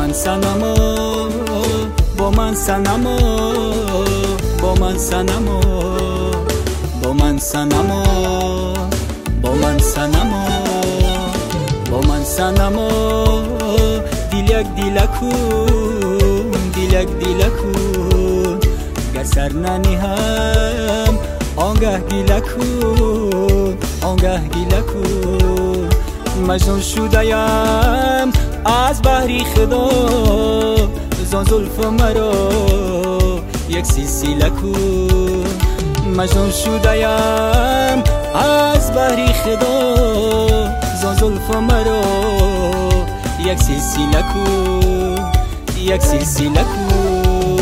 من صنما، با من صنما، با من صنما، با من صنما، با من صنما، با من صنما. دیلک دیلکون، دیلک دیلکون، گر سر ننهم آنگه گیلکون، آنگه گیلکون. مجنون شده‌ام از بحری خدا، زان زلف مرا یک سیسیله کن. مجنون شده‌ام از بحری خدا، زان زلف مرا یک سیسیله کن، یک سیسیله کن.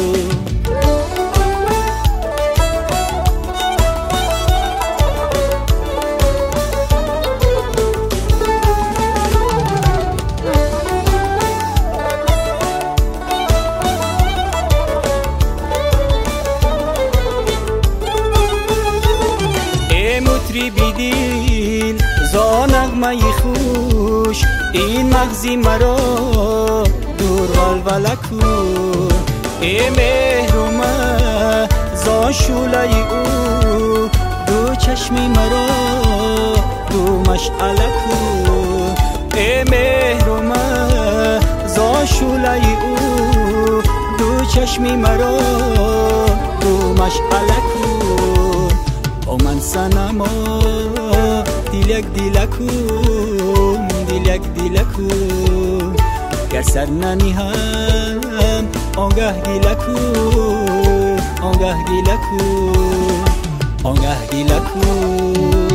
بیدیل زا نغمه خوش، این مغزی مرا دور ولوله کن. ای مهرمه زا شوله او، دو چشمی مرا دو مشعله کن. ای مهرمه زا شوله او، دو چشمی مرا دو مشعله کن. با من صنما، دیلک دیلکون، دیلک دیلکون، گر سر ننهم آنگه گیلکون، آنگه گیلکون، آنگه گیلکون.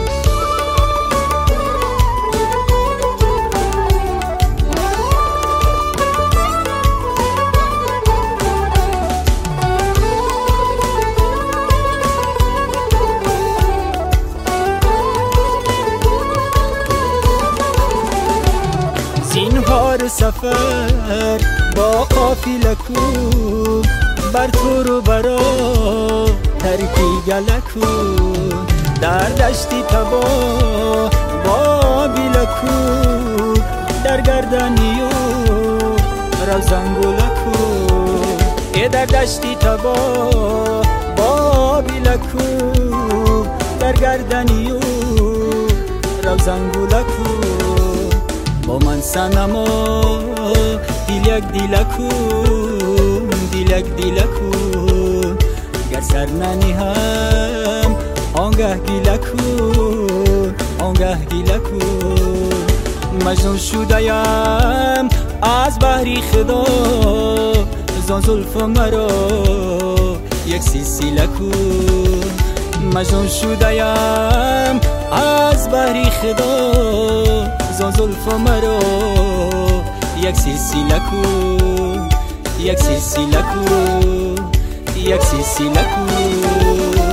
زینهار سفر با قافله کن، بر تو رو برا ترکی گله کن. در دشتی تبا با بیله کن، در گردنیو روزنگوله کن. ای در دشتی تبا با بیله کن، در گردنیو روزنگوله کن. با من صنما، دیلک دیلکون، دیلک دیلکون، گر سر ننهم آنگه گیلکون، آنگه گیلکون. مجنون شده‌ام از بحری خدا، زان زلف مرا یک سیسیله کن. مجنون شده‌ام از بحری خدا، زان زلف مرا یک سیسیله کن، یک سیسیله کن، یک سیسیله کن.